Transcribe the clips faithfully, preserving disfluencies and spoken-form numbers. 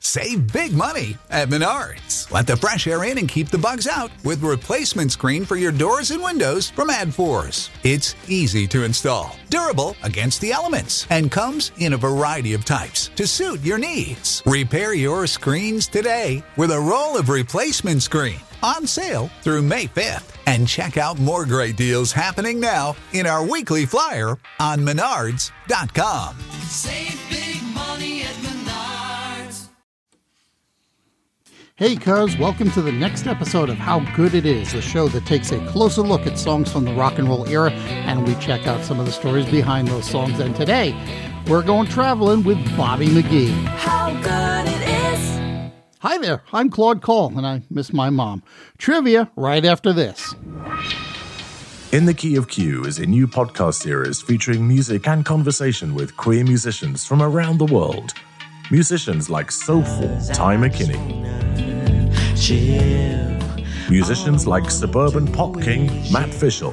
Save big money at Menards. Let the fresh air in and keep the bugs out with replacement screen for your doors and windows from AdForce. It's easy to install, durable against the elements, and comes in a variety of types to suit your needs. Repair your screens today with a roll of replacement screen on sale through May fifth. And check out more great deals happening now in our weekly flyer on menards dot com. Save big money at Menards. Hey cuz, welcome to the next episode of How Good It Is, the show that takes a closer look at songs from the rock and roll era, and we check out some of the stories behind those songs. And today, we're going traveling with Bobby McGee. How good it is. Hi there, I'm Claude Cole, and I miss my mom. Trivia right after this. In the Key of Q is a new podcast series featuring music and conversation with queer musicians from around the world. Musicians like soulful Ty McKinney. Musicians like suburban pop king Matt Fischel.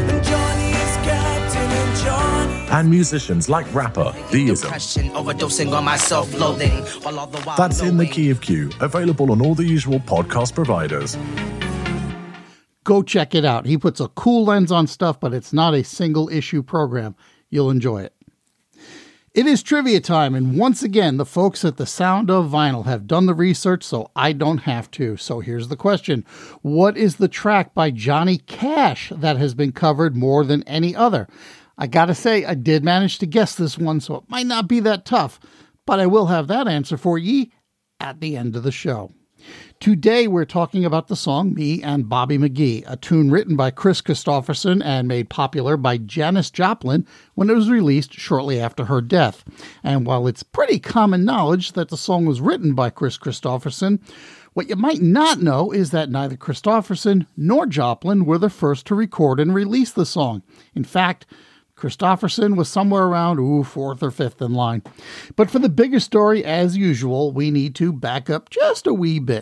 And musicians like rapper Deism. That's In the Key of Q, available on all the usual podcast providers. Go check it out. He puts a cool lens on stuff, but it's not a single issue program. You'll enjoy it. It is trivia time, and once again, the folks at the Sound of Vinyl have done the research, so I don't have to. So here's the question. What is the track by Johnny Cash that has been covered more than any other? I gotta say, I did manage to guess this one, so it might not be that tough, but I will have that answer for ye at the end of the show. Today, we're talking about the song Me and Bobby McGee, a tune written by Kris Kristofferson and made popular by Janis Joplin when it was released shortly after her death. And while it's pretty common knowledge that the song was written by Kris Kristofferson, what you might not know is that neither Kristofferson nor Joplin were the first to record and release the song. In fact, Kristofferson was somewhere around, ooh, fourth or fifth in line. But for the bigger story, as usual, we need to back up just a wee bit.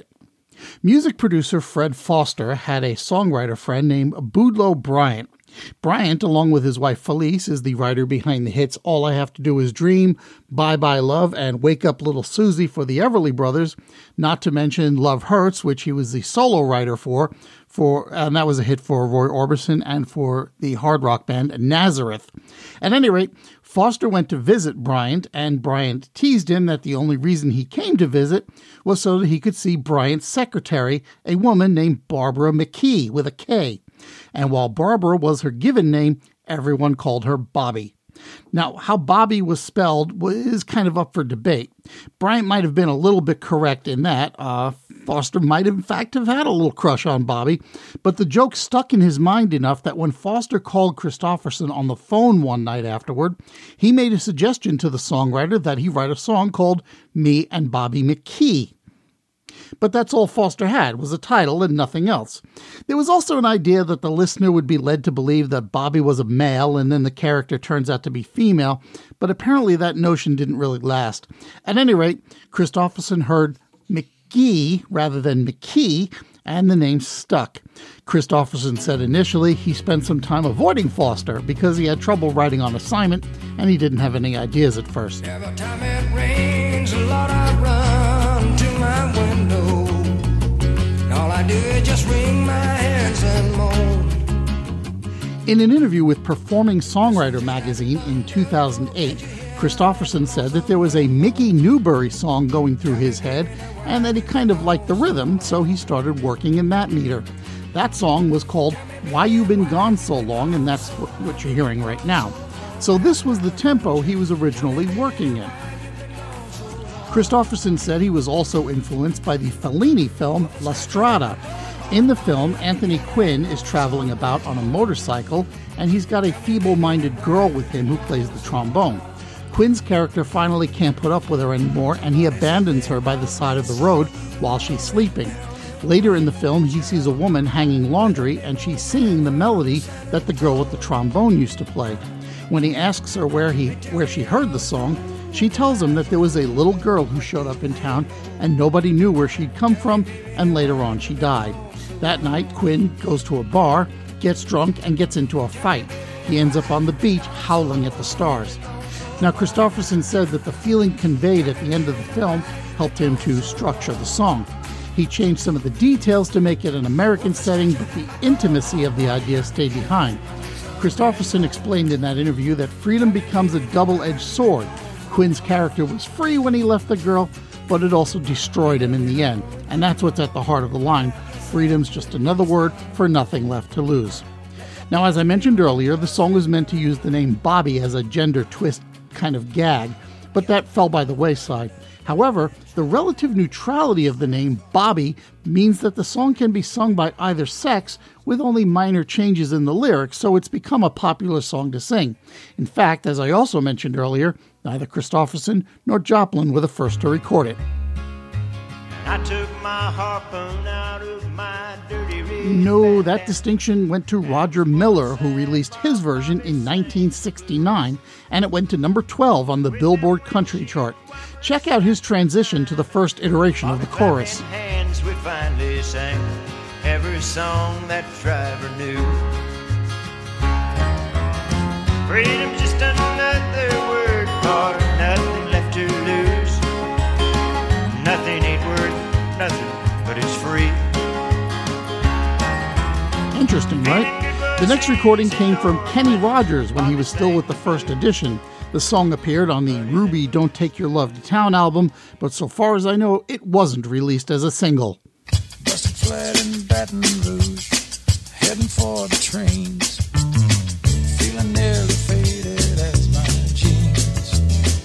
Music producer Fred Foster had a songwriter friend named Boudleaux Bryant. Bryant, along with his wife Felice, is the writer behind the hits All I Have to Do Is Dream, Bye Bye Love, and Wake Up Little Susie for the Everly Brothers, not to mention Love Hurts, which he was the solo writer for, for and that was a hit for Roy Orbison and for the hard rock band Nazareth. At any rate, Foster went to visit Bryant, and Bryant teased him that the only reason he came to visit was so that he could see Bryant's secretary, a woman named Barbara McKee with a K. And while Barbara was her given name, everyone called her Bobby. Now, how Bobby was spelled is kind of up for debate. Bryant might have been a little bit correct in that. Uh, Foster might in fact have had a little crush on Bobby, but the joke stuck in his mind enough that when Foster called Kristofferson on the phone one night afterward, he made a suggestion to the songwriter that he write a song called Me and Bobby McGee. But that's all Foster had, was a title and nothing else. There was also an idea that the listener would be led to believe that Bobby was a male and then the character turns out to be female, but apparently that notion didn't really last. At any rate, Kristofferson heard McGee rather than McKee, and the name stuck. Kristofferson said initially he spent some time avoiding Foster because he had trouble writing on assignment and he didn't have any ideas at first. Every time it rains, Lord, I run to my window. All I do is just wring my hands and moan. In an interview with Performing Songwriter magazine in two thousand eight, Kristofferson said that there was a Mickey Newbury song going through his head and that he kind of liked the rhythm, so he started working in that meter. That song was called Why You Been Gone So Long, and that's what you're hearing right now. So this was the tempo he was originally working in. Kristofferson said he was also influenced by the Fellini film La Strada. In the film, Anthony Quinn is traveling about on a motorcycle, and he's got a feeble-minded girl with him who plays the trombone. Quinn's character finally can't put up with her anymore, and he abandons her by the side of the road while she's sleeping. Later in the film, he sees a woman hanging laundry, and she's singing the melody that the girl with the trombone used to play. When he asks her where he where she heard the song, she tells him that there was a little girl who showed up in town, and nobody knew where she'd come from, and later on she died. That night, Quinn goes to a bar, gets drunk, and gets into a fight. He ends up on the beach howling at the stars. Now, Kristofferson said that the feeling conveyed at the end of the film helped him to structure the song. He changed some of the details to make it an American setting, but the intimacy of the idea stayed behind. Kristofferson explained in that interview that freedom becomes a double-edged sword. Quinn's character was free when he left the girl, but it also destroyed him in the end. And that's what's at the heart of the line. Freedom's just another word for nothing left to lose. Now, as I mentioned earlier, the song was meant to use the name Bobby as a gender twist kind of gag, but that fell by the wayside. However, the relative neutrality of the name Bobby means that the song can be sung by either sex with only minor changes in the lyrics, so it's become a popular song to sing. In fact, as I also mentioned earlier, neither Kristofferson nor Joplin were the first to record it. I took my harpoon out of my dirty rig. No, that distinction went to Roger Miller, who released his version in nineteen sixty-nine, and it went to number twelve on the Billboard Country chart. Check out his transition to the first iteration of the chorus. Hands we finally sang every song that driver knew. Freedom's just another word for nothing left to lose. Nothing ain't worth nothing, but it's free. Interesting, right? The next recording came from Kenny Rogers when he was still with the first edition. The song appeared on the Ruby Don't Take Your Love to Town album, but so far as I know, it wasn't released as a single. Busted flat in Baton Rouge, heading for the trains, feeling nearly faded as my jeans.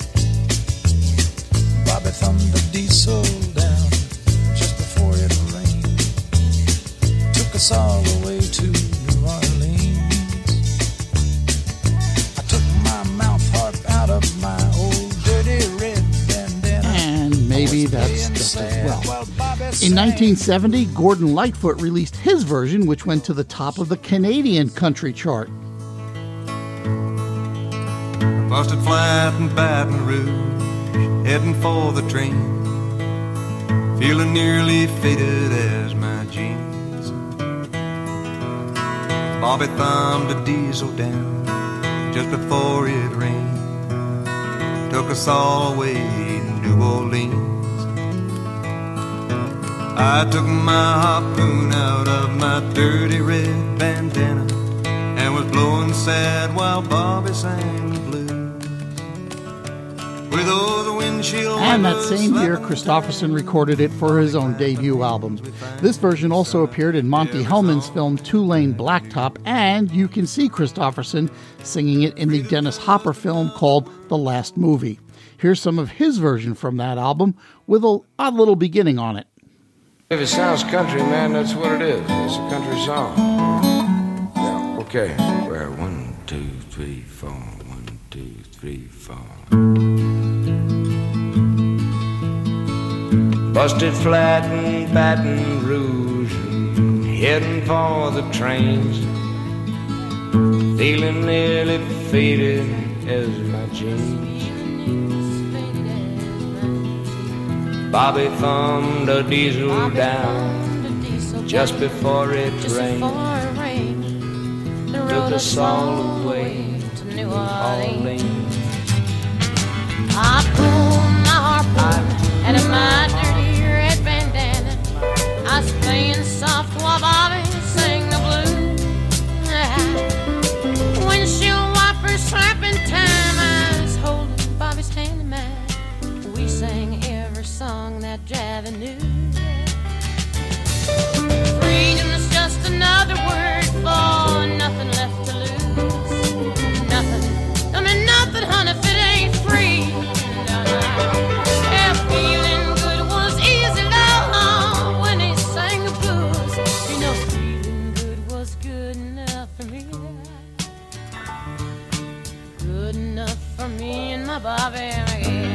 Bobby thumbed the diesel down just before it rained, took us all away to New Orleans. I took my mouth harp out of my old dirty red bandana, and maybe that's just as well. In nineteen seventy, Gordon Lightfoot released his version, which went to the top of the Canadian country chart. Busted flat in Baton Rouge, heading for the train, feeling nearly faded as my jeans. Bobby thumbed a diesel down just before it rained, took us all away to New Orleans. I took my harpoon out of my dirty red bandana and was blowing sad while Bobby sang the blues. With those windshield And that same year, Kristofferson recorded it for his own debut album. This version also appeared in Monty Hellman's film Two-Lane Blacktop, and you can see Kristofferson singing it in the Dennis Hopper film called The Last Movie. Here's some of his version from that album with an odd little beginning on it. If it sounds country, man, that's what it is. It's a country song. Yeah, okay. Well, one, two, three, four. One, two, three, four. Busted flat in Baton Rouge, heading for the trains, feeling nearly faded as my jeans. Bobby thumbed a diesel Bobby down a diesel just before it just rained. Before it rained. Took us all away to New Orleans. I pulled my harpoon out of my dirty red bandana. I was playing soft while Bobby sang the blues. Windshield wipers slapping time. I was holding Bobby's hand in mine. We sang every song that Javi knew. Freedom's just another word for nothing left to lose. Nothing, I mean nothing, honey, if it ain't free. No, no. Yeah, feeling good was easy, love, when he sang the blues. You know, feeling good was good enough for me. Good enough for me and my Bobby, yeah.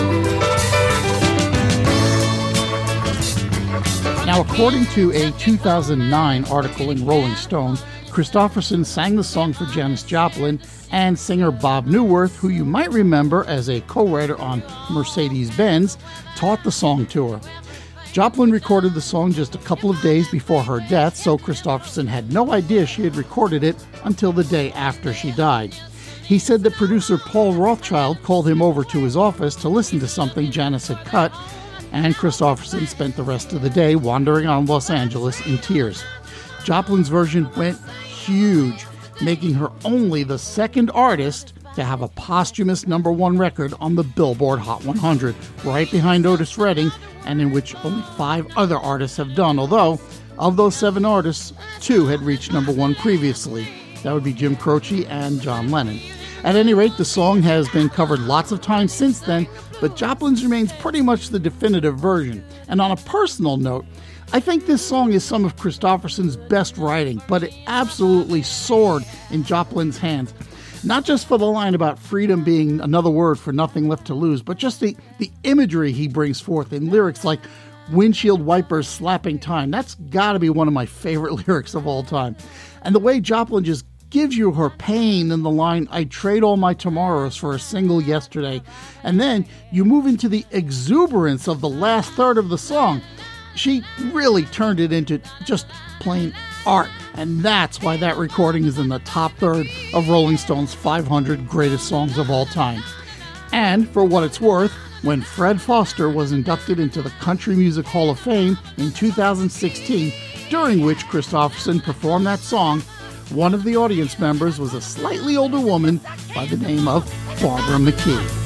Now, according to a two thousand nine article in Rolling Stone, Kristofferson sang the song for Janis Joplin, and singer Bob Newirth, who you might remember as a co-writer on Mercedes-Benz, taught the song to her. Joplin recorded the song just a couple of days before her death, so Kristofferson had no idea she had recorded it until the day after she died. He said that producer Paul Rothchild called him over to his office to listen to something Janis had cut, and Kristofferson spent the rest of the day wandering on Los Angeles in tears. Joplin's version went huge, making her only the second artist to have a posthumous number one record on the Billboard Hot one hundred, right behind Otis Redding, and in which only five other artists have done, although of those seven artists, two had reached number one previously. That would be Jim Croce and John Lennon. At any rate, the song has been covered lots of times since then, but Joplin's remains pretty much the definitive version. And on a personal note, I think this song is some of Kristofferson's best writing, but it absolutely soared in Joplin's hands. Not just for the line about freedom being another word for nothing left to lose, but just the, the imagery he brings forth in lyrics like windshield wipers slapping time. That's got to be one of my favorite lyrics of all time. And the way Joplin just gives you her pain in the line, "I'd trade all my tomorrows for a single yesterday." And then you move into the exuberance of the last third of the song. She really turned it into just plain art. And that's why that recording is in the top third of Rolling Stone's five hundred greatest songs of all time. And for what it's worth, when Fred Foster was inducted into the Country Music Hall of Fame in two thousand sixteen, during which Kristofferson performed that song, one of the audience members was a slightly older woman by the name of Barbara McKee.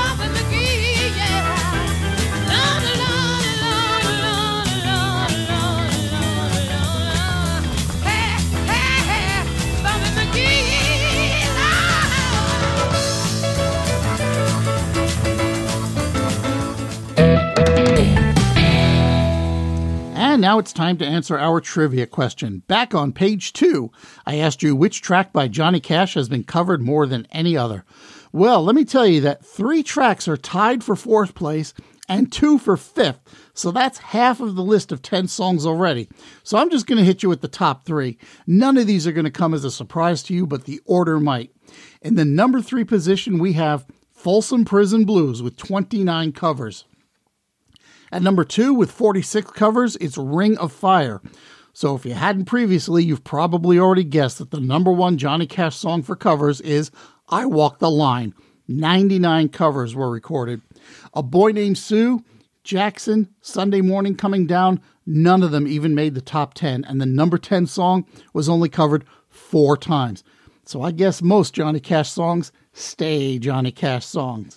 And now it's time to answer our trivia question. Back on page two, I asked you which track by Johnny Cash has been covered more than any other. Well, let me tell you that three tracks are tied for fourth place and two for fifth. So that's half of the list of ten songs already. So I'm just going to hit you with the top three. None of these are going to come as a surprise to you, but the order might. In the number three position, we have Folsom Prison Blues with twenty-nine covers. At number two, with forty-six covers, it's Ring of Fire. So if you hadn't previously, you've probably already guessed that the number one Johnny Cash song for covers is I Walk the Line. ninety-nine covers were recorded. A Boy Named Sue, Jackson, Sunday Morning Coming Down, none of them even made the top ten, and the number ten song was only covered four times. So I guess most Johnny Cash songs stay Johnny Cash songs.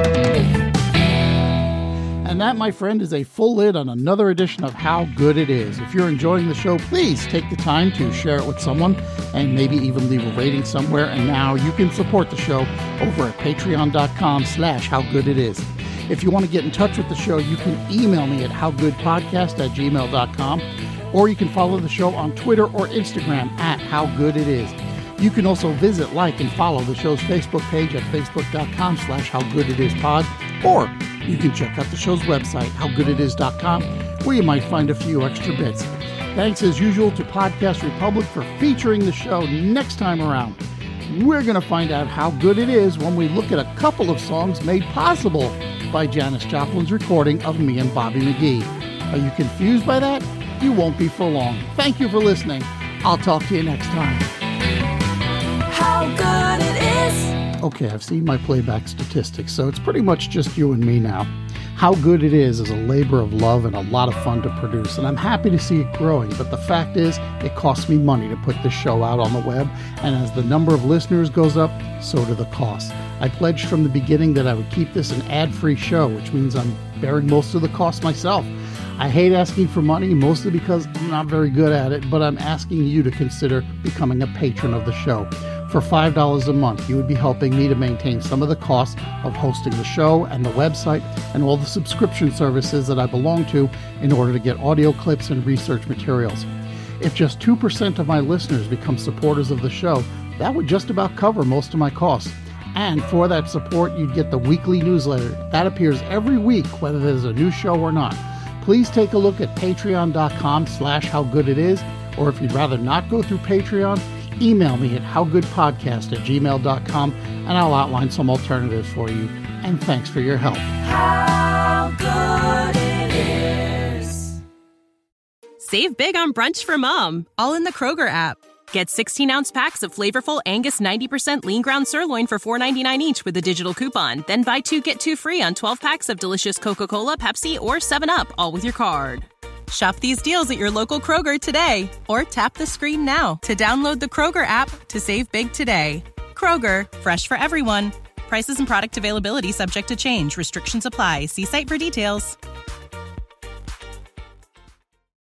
And that, my friend, is a full lid on another edition of How Good It Is. If you're enjoying the show, please take the time to share it with someone and maybe even leave a rating somewhere. And now you can support the show over at patreon.com slash howgooditis. If you want to get in touch with the show, you can email me at howgoodpodcast at gmail dot com, or you can follow the show on Twitter or Instagram at howgooditis. You can also visit, like, and follow the show's Facebook page at facebook.com slash howgooditispod, or you can check out the show's website, how good it is dot com, where you might find a few extra bits. Thanks as usual to Podcast Republic for featuring the show next time around. We're going to find out how good it is when we look at a couple of songs made possible by Janis Joplin's recording of Me and Bobby McGee. Are you confused by that? You won't be for long. Thank you for listening. I'll talk to you next time. How good it is. Okay, I've seen my playback statistics, so it's pretty much just you and me now. How Good It Is is a labor of love and a lot of fun to produce, and I'm happy to see it growing, but the fact is, it costs me money to put this show out on the web, and as the number of listeners goes up, so do the costs. I pledged from the beginning that I would keep this an ad-free show, which means I'm bearing most of the costs myself. I hate asking for money, mostly because I'm not very good at it, but I'm asking you to consider becoming a patron of the show. For five dollars a month, you would be helping me to maintain some of the costs of hosting the show and the website and all the subscription services that I belong to in order to get audio clips and research materials. If just two percent of my listeners become supporters of the show, that would just about cover most of my costs. And for that support, you'd get the weekly newsletter. That appears every week, whether there's a new show or not. Please take a look at patreon.com slash howgooditis, or if you'd rather not go through Patreon, email me at howgoodpodcast at gmail dot com, and I'll outline some alternatives for you. And thanks for your help. How good it is. Save big on brunch for mom, all in the Kroger app. Get sixteen-ounce packs of flavorful Angus ninety percent lean ground sirloin for four ninety-nine each with a digital coupon. Then buy two, get two free on twelve packs of delicious Coca-Cola, Pepsi, or seven up, all with your card. Shop these deals at your local Kroger today, or tap the screen now to download the Kroger app to save big today. Kroger, fresh for everyone. Prices and product availability subject to change. Restrictions apply. See site for details.